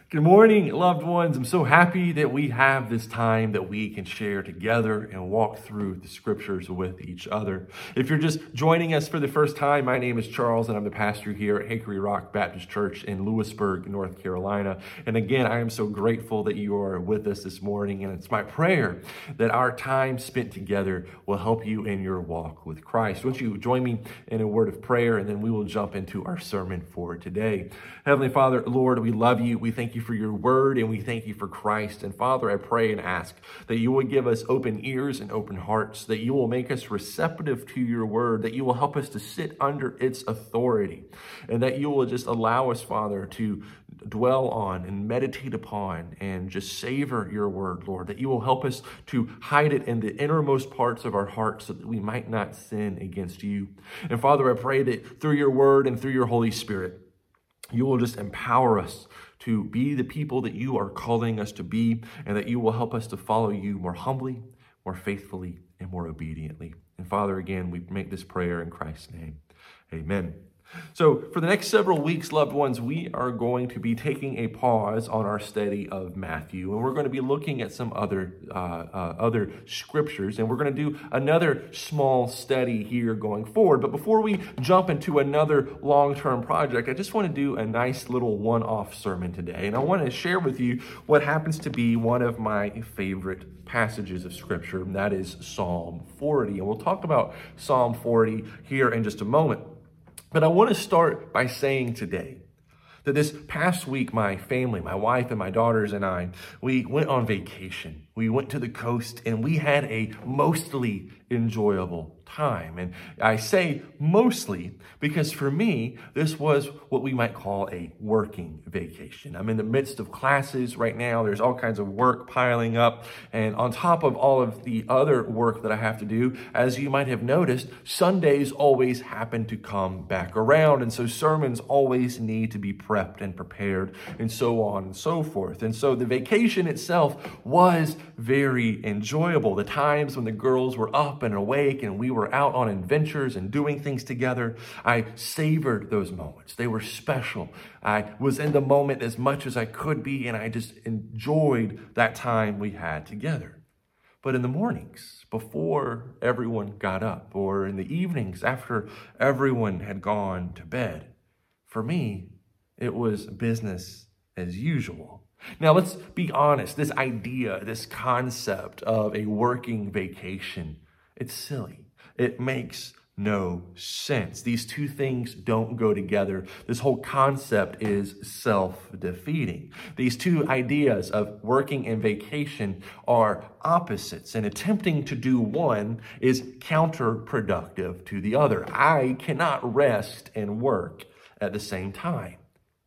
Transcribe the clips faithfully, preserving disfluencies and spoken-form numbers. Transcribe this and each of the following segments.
Good morning, loved ones. I'm so happy that we have this time that we can share together and walk through the scriptures with each other. If you're just joining us for the first time, my name is Charles and I'm the pastor here at Hickory Rock Baptist Church in Lewisburg, North Carolina. And again, I am so grateful that you are with us this morning. And it's my prayer that our time spent together will help you in your walk with Christ. Won't you join me in a word of prayer, and then we will jump into our sermon for today. Heavenly Father, Lord, we love you. We thank you for your word, and we thank you for Christ. And Father, I pray and ask that you will give us open ears and open hearts, that you will make us receptive to your word, that you will help us to sit under its authority, and that you will just allow us, Father, to dwell on and meditate upon and just savor your word, Lord, that you will help us to hide it in the innermost parts of our hearts so that we might not sin against you. And Father, I pray that through your word and through your Holy Spirit, you will just empower us to be the people that you are calling us to be, and that you will help us to follow you more humbly, more faithfully, and more obediently. And Father, again, we make this prayer in Christ's name. Amen. So for the next several weeks, loved ones, we are going to be taking a pause on our study of Matthew, and we're going to be looking at some other uh, uh, other scriptures, and we're going to do another small study here going forward. But before we jump into another long-term project, I just want to do a nice little one-off sermon today, and I want to share with you what happens to be one of my favorite passages of scripture, and that is Psalm forty. And we'll talk about Psalm forty here in just a moment. But I want to start by saying today that this past week, my family, my wife and my daughters and I, we went on vacation. We went to the coast and we had a mostly enjoyable time. And I say mostly because for me, this was what we might call a working vacation. I'm in the midst of classes right now. There's all kinds of work piling up. And on top of all of the other work that I have to do, as you might have noticed, Sundays always happen to come back around. And so sermons always need to be prepped and prepared and so on and so forth. And so the vacation itself was very enjoyable. The times when the girls were up and awake and we were out on adventures and doing things together, I savored those moments. They were special. I was in the moment as much as I could be, and I just enjoyed that time we had together. But in the mornings, before everyone got up, or in the evenings after everyone had gone to bed, for me, it was business as usual. Now, let's be honest. This idea, this concept of a working vacation, it's silly. It makes no sense. These two things don't go together. This whole concept is self-defeating. These two ideas of working and vacation are opposites, and attempting to do one is counterproductive to the other. I cannot rest and work at the same time.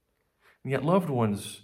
And yet, loved ones,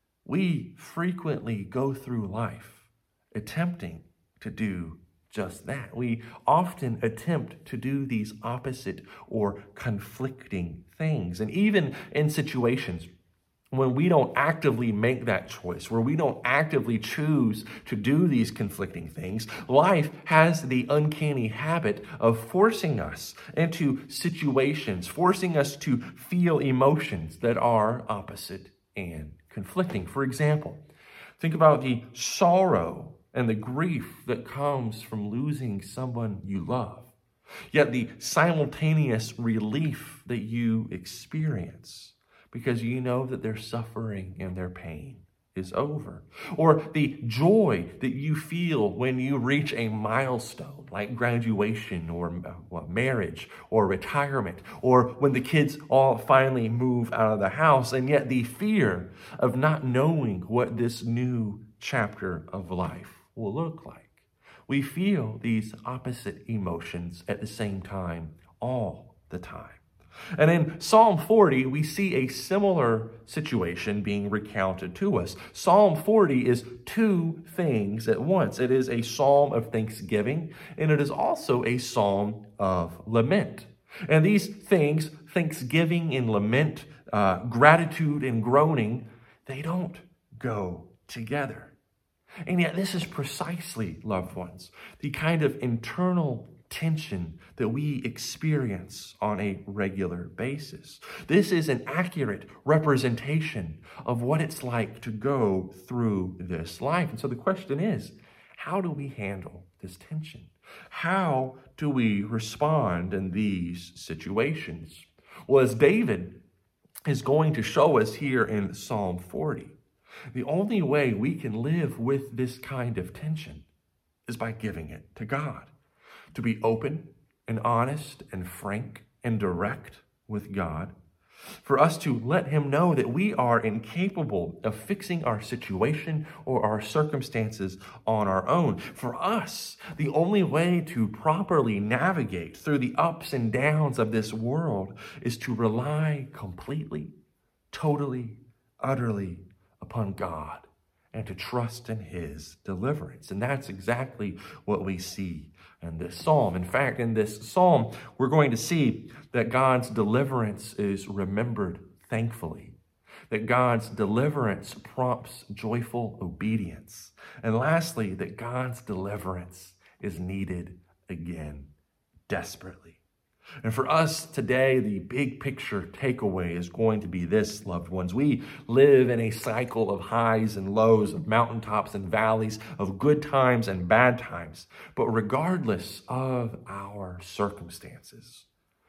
we frequently go through life attempting to do just that. We often attempt to do these opposite or conflicting things. And even in situations when we don't actively make that choice, where we don't actively choose to do these conflicting things, life has the uncanny habit of forcing us into situations, forcing us to feel emotions that are opposite and conflicting. For example, think about the sorrow and the grief that comes from losing someone you love, yet the simultaneous relief that you experience because you know that their suffering and their pain is over. Or the joy that you feel when you reach a milestone like graduation or well, marriage or retirement, or when the kids all finally move out of the house, and yet the fear of not knowing what this new chapter of life will look like. We feel these opposite emotions at the same time all the time. And in Psalm forty, we see a similar situation being recounted to us. Psalm forty is two things at once. It is a psalm of thanksgiving, and it is also a psalm of lament. And these things, thanksgiving and lament, uh, gratitude and groaning, they don't go together. And yet this is precisely, loved ones, the kind of internal tension that we experience on a regular basis. This is an accurate representation of what it's like to go through this life. And so the question is, how do we handle this tension? How do we respond in these situations? Well, as David is going to show us here in Psalm forty, the only way we can live with this kind of tension is by giving it to God. To be open and honest and frank and direct with God. For us to let him know that we are incapable of fixing our situation or our circumstances on our own. For us, the only way to properly navigate through the ups and downs of this world is to rely completely, totally, utterly upon God and to trust in his deliverance. And that's exactly what we see in this psalm. In fact, in this psalm, we're going to see that God's deliverance is remembered thankfully, that God's deliverance prompts joyful obedience, and lastly, that God's deliverance is needed again desperately. And for us today, the big picture takeaway is going to be this, loved ones. We live in a cycle of highs and lows, of mountaintops and valleys, of good times and bad times. But regardless of our circumstances,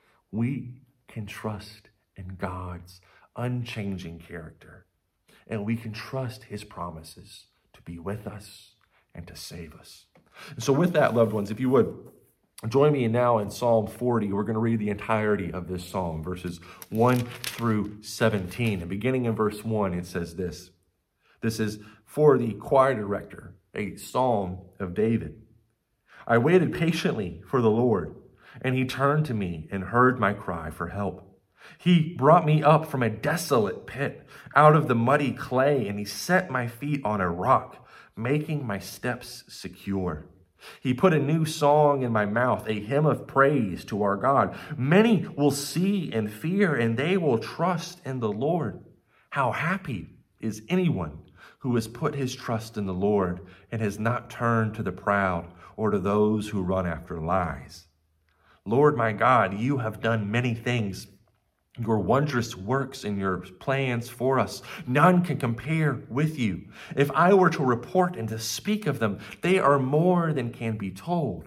we can trust in God's unchanging character. And we can trust his promises to be with us and to save us. And so with that, loved ones, if you would, join me now in Psalm forty. We're going to read the entirety of this psalm, verses one through seventeen. And beginning in verse one, it says this. This is for the choir director, a psalm of David. I waited patiently for the Lord, and he turned to me and heard my cry for help. He brought me up from a desolate pit, out of the muddy clay, and he set my feet on a rock, making my steps secure. He put a new song in my mouth, a hymn of praise to our God. Many will see and fear, and they will trust in the Lord. How happy is anyone who has put his trust in the Lord and has not turned to the proud or to those who run after lies. Lord my God, you have done many things. Your wondrous works and your plans for us, none can compare with you. If I were to report and to speak of them, they are more than can be told.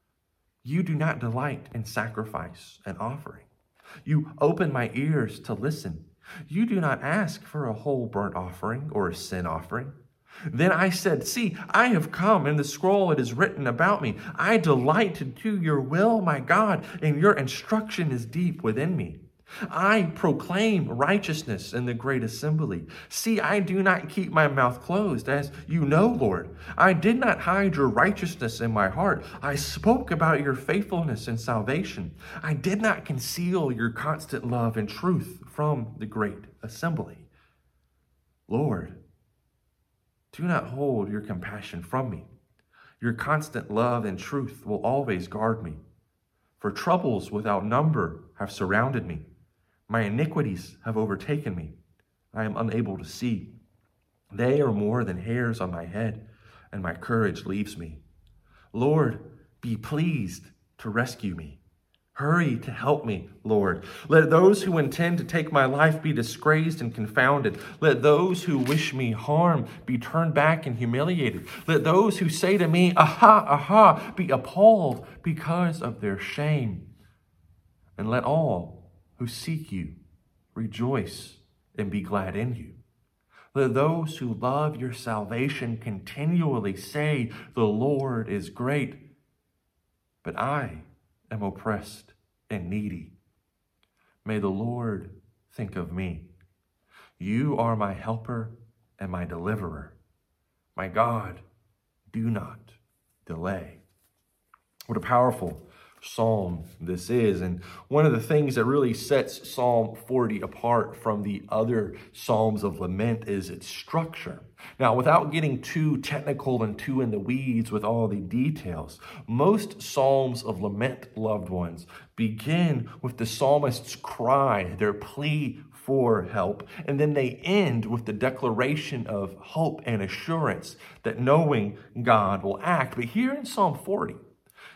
You do not delight in sacrifice and offering. You open my ears to listen. You do not ask for a whole burnt offering or a sin offering. Then I said, see, I have come. In the scroll it is written about me. I delight to do your will, my God, and your instruction is deep within me. I proclaim righteousness in the great assembly. See, I do not keep my mouth closed, as you know, Lord. I did not hide your righteousness in my heart. I spoke about your faithfulness and salvation. I did not conceal your constant love and truth from the great assembly. Lord, do not hold your compassion from me. Your constant love and truth will always guard me. For troubles without number have surrounded me. My iniquities have overtaken me. I am unable to see. They are more than hairs on my head, and my courage leaves me. Lord, be pleased to rescue me. Hurry to help me, Lord. Let those who intend to take my life be disgraced and confounded. Let those who wish me harm be turned back and humiliated. Let those who say to me, aha, aha, be appalled because of their shame. And let all who seek you rejoice and be glad in you. Let those who love your salvation continually say, the Lord is great, but I am oppressed and needy. May the Lord think of me. You are my helper and my deliverer. My God, do not delay. What a powerful psalm this is. And one of the things that really sets Psalm forty apart from the other psalms of lament is its structure. Now, without getting too technical and too in the weeds with all the details, most psalms of lament, loved ones, begin with the psalmist's cry, their plea for help, and then they end with the declaration of hope and assurance that knowing God will act. But here in Psalm forty,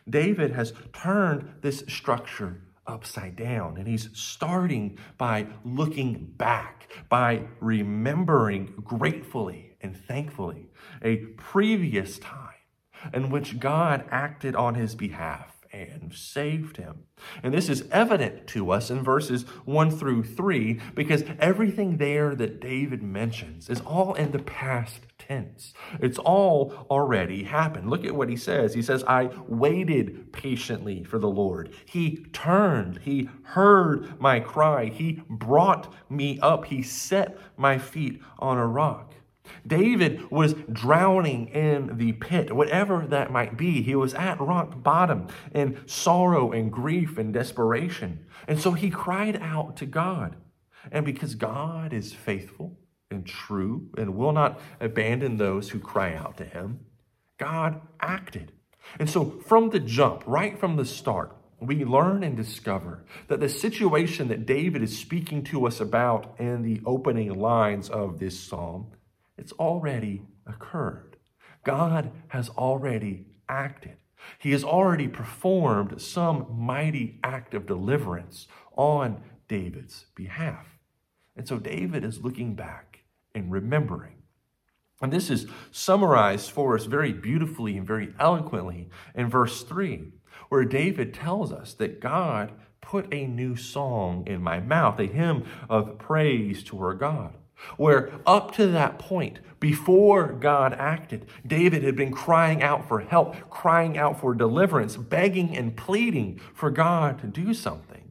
David has turned this structure upside down, and he's starting by looking back, by remembering gratefully and thankfully a previous time in which God acted on his behalf and saved him. And this is evident to us in verses one through three, because everything there that David mentions is all in the past tense. It's all already happened. Look at what he says. He says, I waited patiently for the Lord. He turned. He heard my cry. He brought me up. He set my feet on a rock. David was drowning in the pit, whatever that might be. He was at rock bottom in sorrow and grief and desperation. And so he cried out to God. And because God is faithful and true and will not abandon those who cry out to him, God acted. And so from the jump, right from the start, we learn and discover that the situation that David is speaking to us about in the opening lines of this psalm, it's already occurred. God has already acted. He has already performed some mighty act of deliverance on David's behalf. And so David is looking back and remembering. And this is summarized for us very beautifully and very eloquently in verse three, where David tells us that God put a new song in my mouth, a hymn of praise to our God. Where up to that point, before God acted, David had been crying out for help, crying out for deliverance, begging and pleading for God to do something.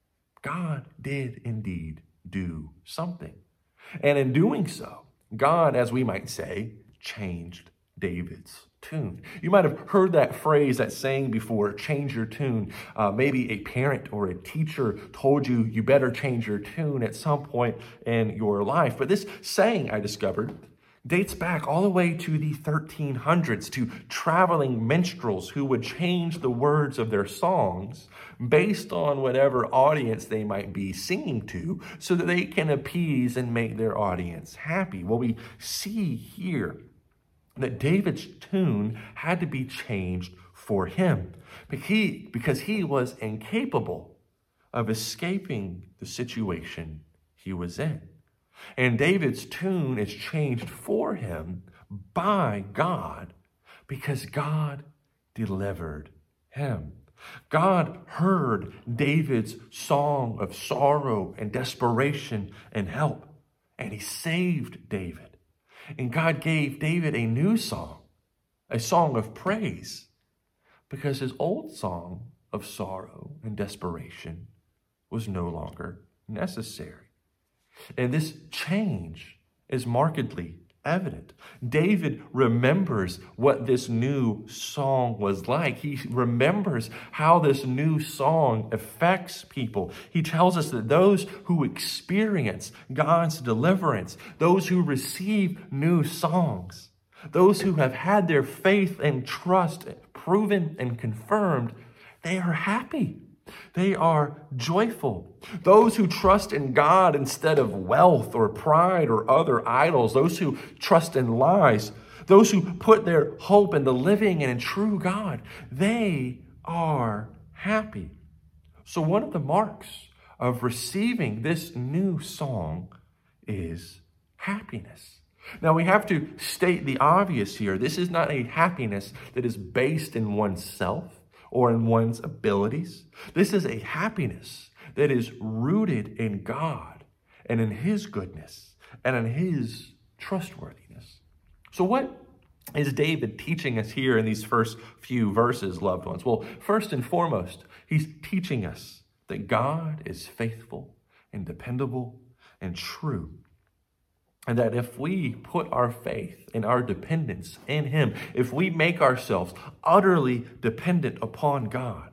God did indeed do something. And in doing so, God, as we might say, changed David's tune. You might have heard that phrase, that saying before, change your tune. Uh, maybe a parent or a teacher told you you better change your tune at some point in your life. But this saying, I discovered, dates back all the way to the thirteen hundreds, to traveling minstrels who would change the words of their songs based on whatever audience they might be singing to, so that they can appease and make their audience happy. Well, we see here that David's tune had to be changed for him, because he, because he was incapable of escaping the situation he was in. And David's tune is changed for him by God, because God delivered him. God heard David's song of sorrow and desperation and help, and he saved David. And God gave David a new song, a song of praise, because his old song of sorrow and desperation was no longer necessary. And this change is markedly evident. David remembers what this new song was like. He remembers how this new song affects people. He tells us that those who experience God's deliverance, those who receive new songs, those who have had their faith and trust proven and confirmed, they are happy. They are joyful. Those who trust in God instead of wealth or pride or other idols, those who trust in lies, those who put their hope in the living and in true God, they are happy. So one of the marks of receiving this new song is happiness. Now, we have to state the obvious here. This is not a happiness that is based in oneself or in one's abilities. This is a happiness that is rooted in God and in his goodness and in his trustworthiness. So what is David teaching us here in these first few verses, loved ones? Well, first and foremost, he's teaching us that God is faithful and dependable and true. And that if we put our faith and our dependence in him, if we make ourselves utterly dependent upon God,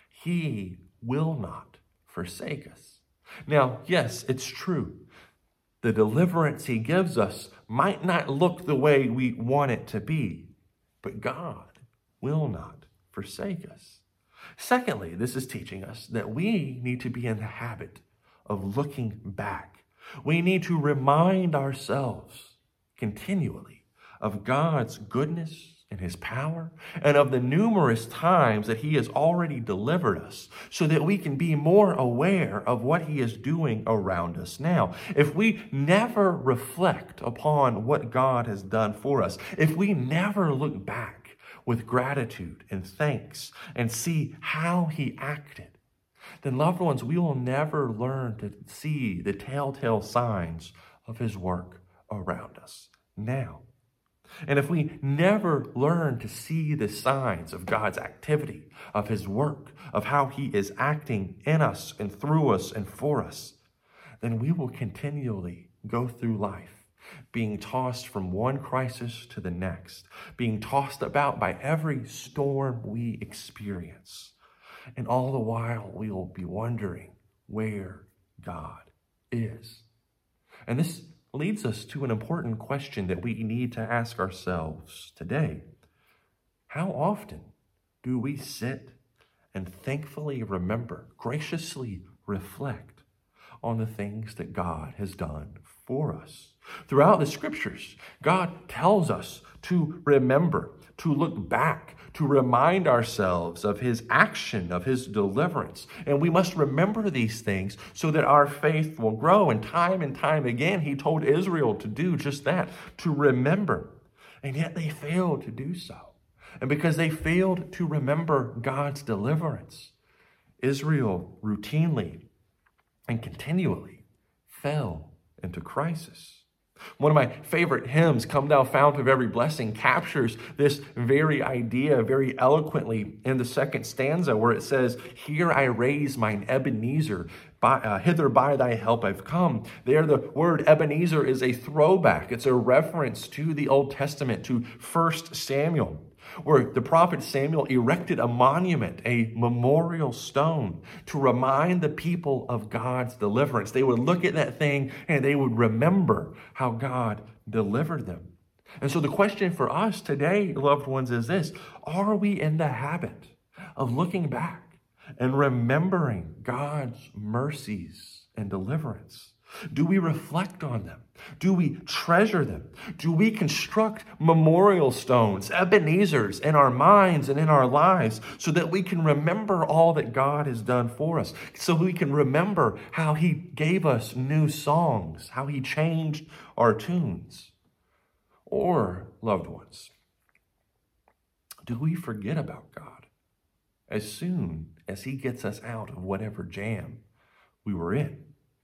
he will not forsake us. Now, yes, it's true. The deliverance he gives us might not look the way we want it to be, but God will not forsake us. Secondly, this is teaching us that we need to be in the habit of looking back. We need to remind ourselves continually of God's goodness and his power, and of the numerous times that he has already delivered us, so that we can be more aware of what he is doing around us now. If we never reflect upon what God has done for us, if we never look back with gratitude and thanks and see how he acted, then, loved ones, we will never learn to see the telltale signs of his work around us now. And if we never learn to see the signs of God's activity, of his work, of how he is acting in us and through us and for us, then we will continually go through life being tossed from one crisis to the next, being tossed about by every storm we experience. And all the while, we will be wondering where God is. And this leads us to an important question that we need to ask ourselves today. How often do we sit and thankfully remember, graciously reflect on the things that God has done for us? Throughout the scriptures, God tells us to remember, to look back, to remind ourselves of his action, of his deliverance. And we must remember these things so that our faith will grow. And time and time again, he told Israel to do just that, to remember. And yet they failed to do so. And because they failed to remember God's deliverance, Israel routinely and continually fell into crisis. One of my favorite hymns, Come Thou Fount of Every Blessing, captures this very idea very eloquently in the second stanza, where it says, Here I raise mine Ebenezer, by, uh, hither by thy help I've come. There the word Ebenezer is a throwback. It's a reference to the Old Testament, to First Samuel, where the prophet Samuel erected a monument, a memorial stone, to remind the people of God's deliverance. They would look at that thing and they would remember how God delivered them. And so the question for us today, loved ones, is this: are we in the habit of looking back and remembering God's mercies and deliverance? Do we reflect on them? Do we treasure them? Do we construct memorial stones, Ebenezers, in our minds and in our lives so that we can remember all that God has done for us, so we can remember how he gave us new songs, how he changed our tunes? Or, loved ones, do we forget about God as soon as he gets us out of whatever jam we were in?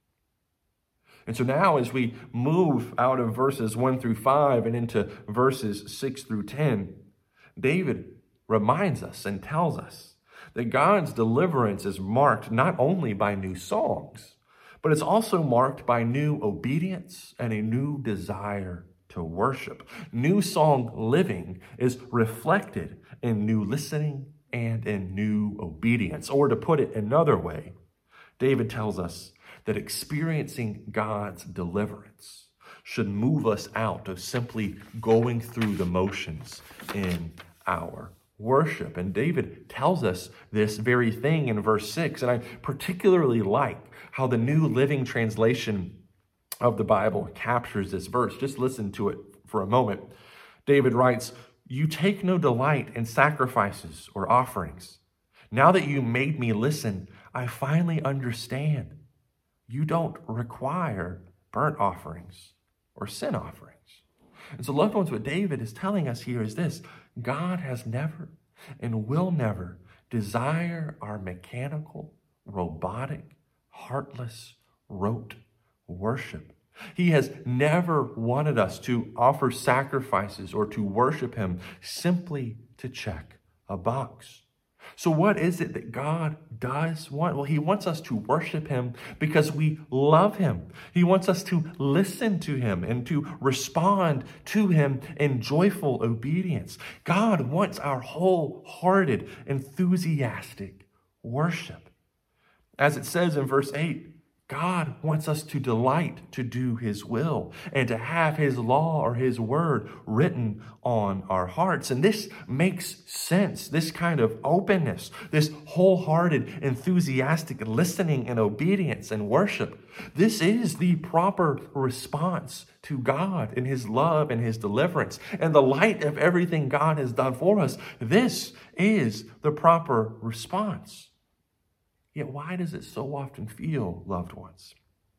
And so now, as we move out of verses one through five and into verses six through ten, David reminds us and tells us that God's deliverance is marked not only by new songs, but it's also marked by new obedience and a new desire to worship. New song living is reflected in new listening and in new obedience. Or to put it another way, David tells us that experiencing God's deliverance should move us out of simply going through the motions in our worship. And David tells us this very thing in verse six. And I particularly like how the New Living Translation of the Bible captures this verse. Just listen to it for a moment. David writes, "You take no delight in sacrifices or offerings. Now that you made me listen, I finally understand. You don't require burnt offerings or sin offerings." And so, loved ones, what David is telling us here is this: God has never and will never desire our mechanical, robotic, heartless, rote worship. He has never wanted us to offer sacrifices or to worship him simply to check a box. So what is it that God does want? Well, he wants us to worship him because we love him. He wants us to listen to him and to respond to him in joyful obedience. God wants our wholehearted, enthusiastic worship. As it says in verse eight, God wants us to delight to do his will and to have his law or his word written on our hearts. And this makes sense. This kind of openness, this wholehearted, enthusiastic listening and obedience and worship. This is the proper response to God in his love and his deliverance. And the light of everything God has done for us, this is the proper response. Yet why does it so often feel, loved ones,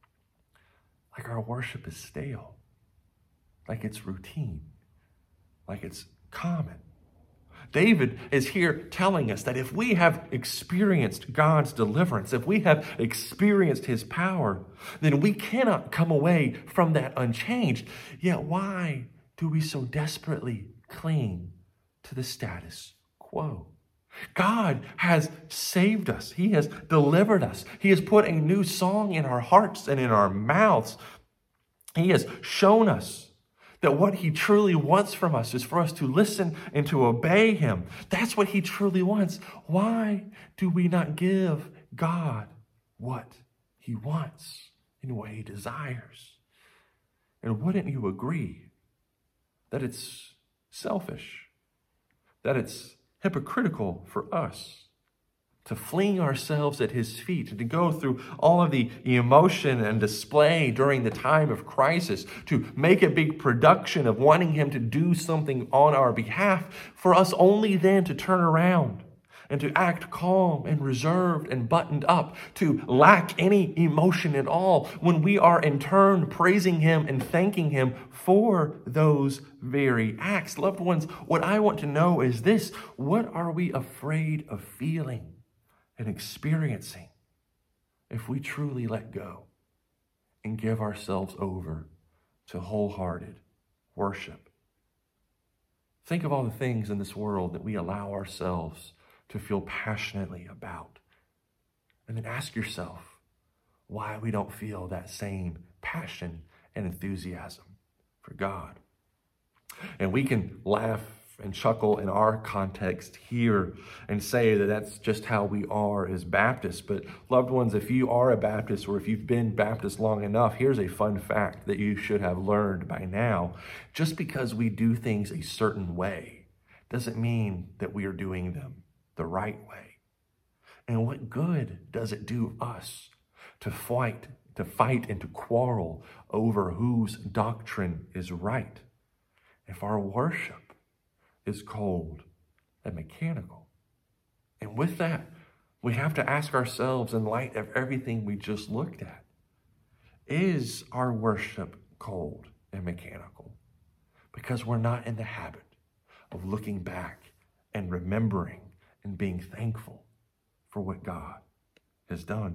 like our worship is stale, like it's routine, like it's common? David is here telling us that if we have experienced God's deliverance, if we have experienced his power, then we cannot come away from that unchanged. Yet why do we so desperately cling to the status quo? God has saved us. He has delivered us. He has put a new song in our hearts and in our mouths. He has shown us that what he truly wants from us is for us to listen and to obey him. That's what he truly wants. Why do we not give God what he wants and what he desires? And wouldn't you agree that it's selfish, that it's hypocritical for us to fling ourselves at his feet and to go through all of the emotion and display during the time of crisis, to make a big production of wanting him to do something on our behalf, for us only then to turn around and to act calm and reserved and buttoned up, to lack any emotion at all, when we are in turn praising him and thanking him for those very acts. Loved ones, what I want to know is this: what are we afraid of feeling and experiencing if we truly let go and give ourselves over to wholehearted worship? Think of all the things in this world that we allow ourselves to feel passionately about. And then ask yourself why we don't feel that same passion and enthusiasm for God. And we can laugh and chuckle in our context here and say that that's just how we are as Baptists. But loved ones, if you are a Baptist or if you've been Baptist long enough, here's a fun fact that you should have learned by now. Just because we do things a certain way doesn't mean that we are doing them the right way. And what good does it do us to fight, to fight and to quarrel over whose doctrine is right if our worship is cold and mechanical? And with that, we have to ask ourselves, in light of everything we just looked at, is our worship cold and mechanical? Because we're not in the habit of looking back and remembering and being thankful for what God has done.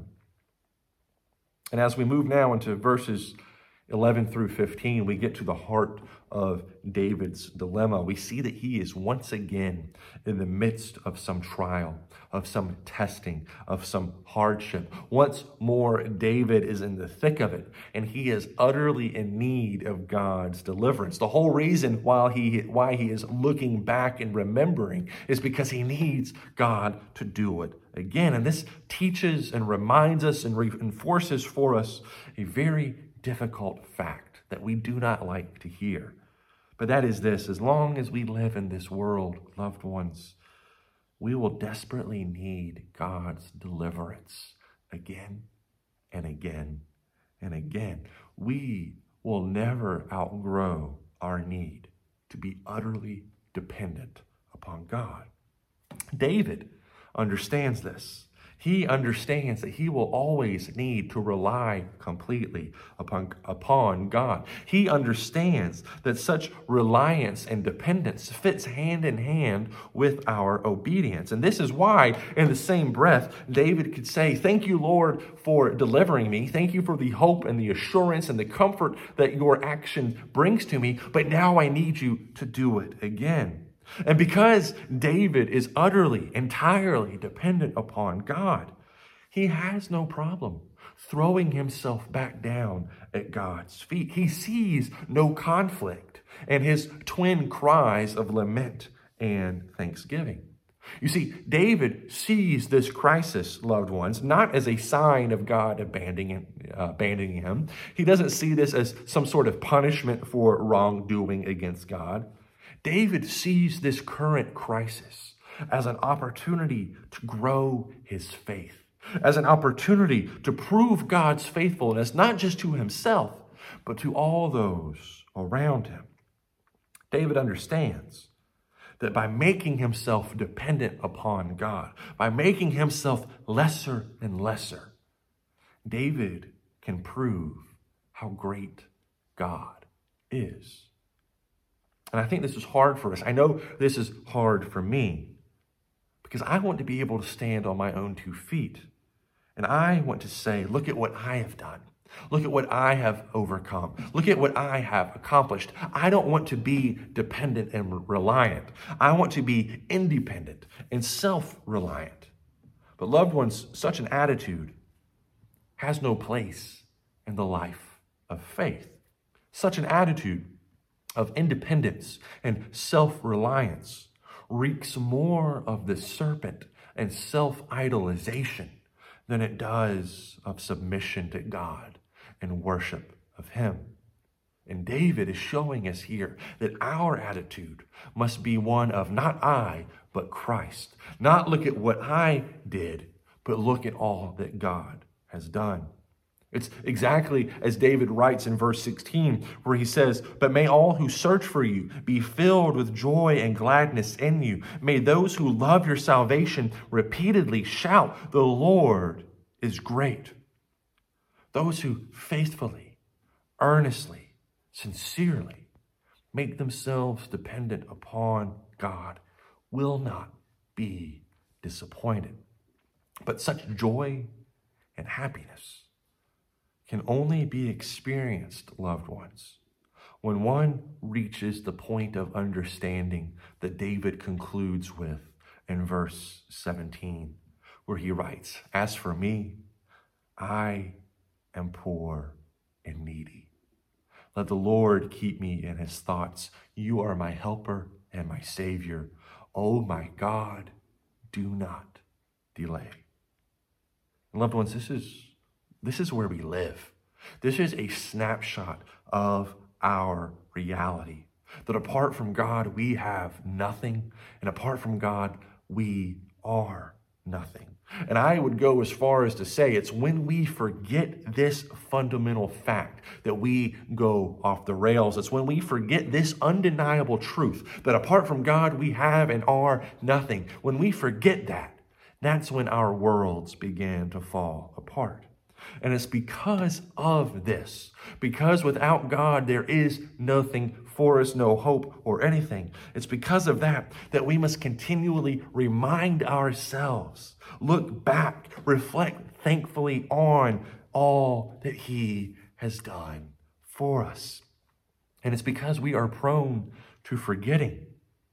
And as we move now into verses eleven through fifteen, we get to the heart of David's dilemma. We see that he is once again in the midst of some trial, of some testing, of some hardship. Once more, David is in the thick of it, and he is utterly in need of God's deliverance. The whole reason why he, why he is looking back and remembering is because he needs God to do it again. And this teaches and reminds us and reinforces for us a very difficult fact that we do not like to hear. But that is this: as long as we live in this world, loved ones, we will desperately need God's deliverance again and again and again. We will never outgrow our need to be utterly dependent upon God. David understands this. He understands that he will always need to rely completely upon, upon God. He understands that such reliance and dependence fits hand in hand with our obedience. And this is why, in the same breath, David could say, "Thank you, Lord, for delivering me. Thank you for the hope and the assurance and the comfort that your action brings to me. But now I need you to do it again." And because David is utterly, entirely dependent upon God, he has no problem throwing himself back down at God's feet. He sees no conflict in his twin cries of lament and thanksgiving. You see, David sees this crisis, loved ones, not as a sign of God abandoning, uh, abandoning him. He doesn't see this as some sort of punishment for wrongdoing against God. David sees this current crisis as an opportunity to grow his faith, as an opportunity to prove God's faithfulness, not just to himself, but to all those around him. David understands that by making himself dependent upon God, by making himself lesser and lesser, David can prove how great God is. And I think this is hard for us. I know this is hard for me because I want to be able to stand on my own two feet. And I want to say, look at what I have done. Look at what I have overcome. Look at what I have accomplished. I don't want to be dependent and reliant. I want to be independent and self-reliant. But loved ones, such an attitude has no place in the life of faith. Such an attitude of independence and self-reliance reeks more of the serpent and self-idolization than it does of submission to God and worship of him. And David is showing us here that our attitude must be one of not I, but Christ. Not look at what I did, but look at all that God has done. It's exactly as David writes in verse sixteen, where he says, "But may all who search for you be filled with joy and gladness in you. May those who love your salvation repeatedly shout, 'The Lord is great.'" Those who faithfully, earnestly, sincerely make themselves dependent upon God will not be disappointed. But such joy and happiness can only be experienced, loved ones, when one reaches the point of understanding that David concludes with in verse seventeen, where he writes, "As for me, I am poor and needy. Let the Lord keep me in his thoughts. You are my helper and my Savior. Oh my God, do not delay." And loved ones, this is This is where we live. This is a snapshot of our reality. That apart from God, we have nothing. And apart from God, we are nothing. And I would go as far as to say it's when we forget this fundamental fact that we go off the rails. It's when we forget this undeniable truth that apart from God, we have and are nothing. When we forget that, that's when our worlds begin to fall apart. And it's because of this, because without God, there is nothing for us, no hope or anything. It's because of that that we must continually remind ourselves, look back, reflect thankfully on all that he has done for us. And it's because we are prone to forgetting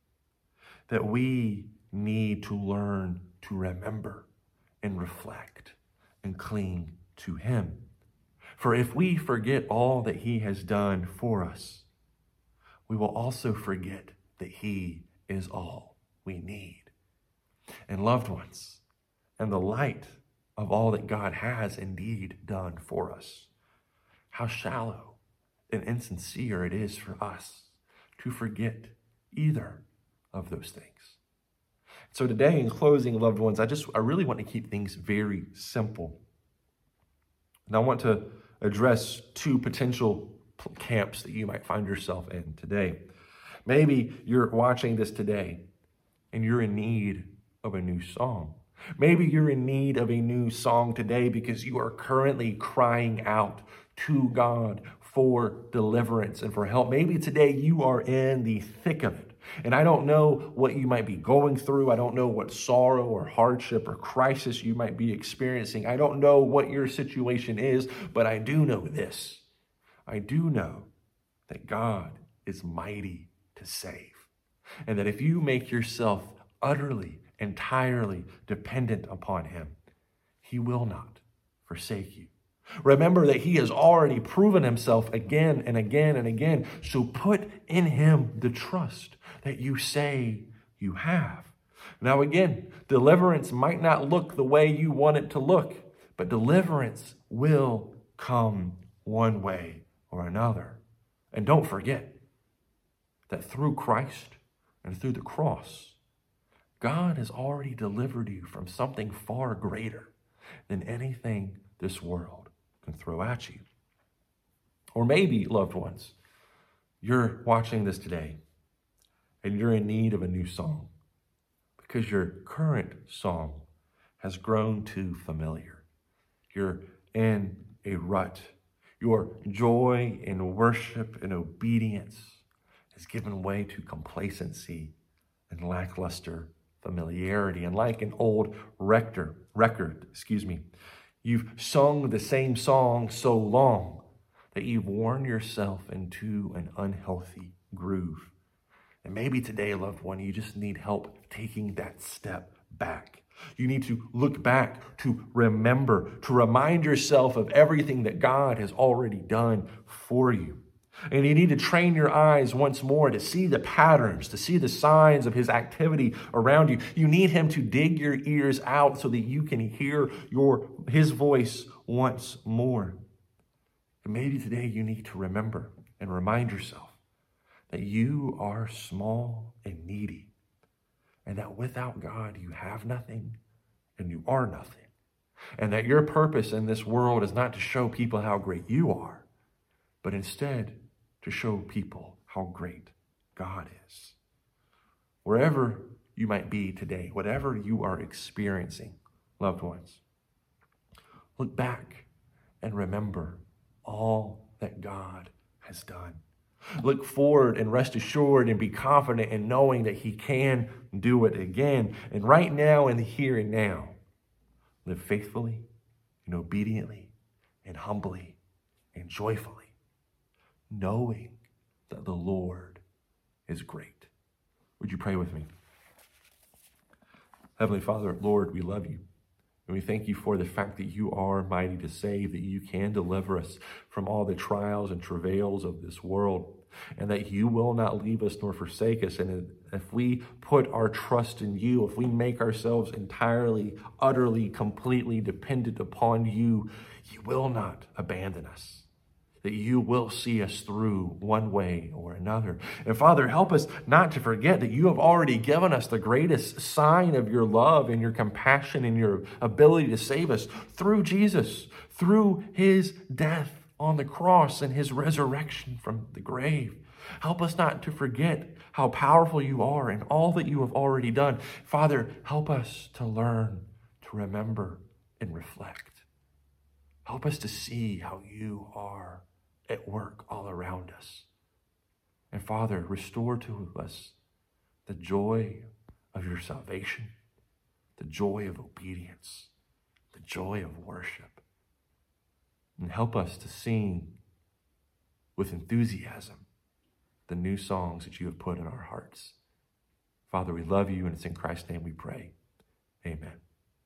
that we need to learn to remember and reflect and cling to him. For if we forget all that he has done for us, we will also forget that he is all we need. And loved ones, in the light of all that God has indeed done for us, how shallow and insincere it is for us to forget either of those things. So today, in closing, loved ones, I just I really want to keep things very simple. And I want to address two potential camps that you might find yourself in today. Maybe you're watching this today and you're in need of a new song. Maybe you're in need of a new song today because you are currently crying out to God for deliverance and for help. Maybe today you are in the thick of it. And I don't know what you might be going through. I don't know what sorrow or hardship or crisis you might be experiencing. I don't know what your situation is, but I do know this. I do know that God is mighty to save. And that if you make yourself utterly, entirely dependent upon him, he will not forsake you. Remember that he has already proven himself again and again and again. So put in him the trust that you say you have. Now again, deliverance might not look the way you want it to look, but deliverance will come one way or another. And don't forget that through Christ and through the cross, God has already delivered you from something far greater than anything this world can throw at you. Or maybe, loved ones, you're watching this today and you're in need of a new song because your current song has grown too familiar. You're in a rut. Your joy in worship and obedience has given way to complacency and lackluster familiarity. And like an old record, record, excuse me, you've sung the same song so long that you've worn yourself into an unhealthy groove. And maybe today, loved one, you just need help taking that step back. You need to look back, to remember, to remind yourself of everything that God has already done for you. And you need to train your eyes once more to see the patterns, to see the signs of his activity around you. You need him to dig your ears out so that you can hear your his voice once more. And maybe today you need to remember and remind yourself that you are small and needy, and that without God you have nothing and you are nothing. And that your purpose in this world is not to show people how great you are, but instead to show people how great God is. Wherever you might be today, whatever you are experiencing, loved ones, look back and remember all that God has done. Look forward and rest assured and be confident in knowing that he can do it again. And right now, in the here and now, live faithfully and obediently and humbly and joyfully, knowing that the Lord is great. Would you pray with me? Heavenly Father, Lord, we love you. And we thank you for the fact that you are mighty to save, that you can deliver us from all the trials and travails of this world, and that you will not leave us nor forsake us. And if we put our trust in you, if we make ourselves entirely, utterly, completely dependent upon you, you will not abandon us. That you will see us through one way or another. And Father, help us not to forget that you have already given us the greatest sign of your love and your compassion and your ability to save us through Jesus, through his death on the cross and his resurrection from the grave. Help us not to forget how powerful you are and all that you have already done. Father, help us to learn, to remember, and reflect. Help us to see how you are at work all around us. And Father, restore to us the joy of your salvation, the joy of obedience, the joy of worship. And help us to sing with enthusiasm the new songs that you have put in our hearts. Father, we love you, and it's in Christ's name we pray. Amen.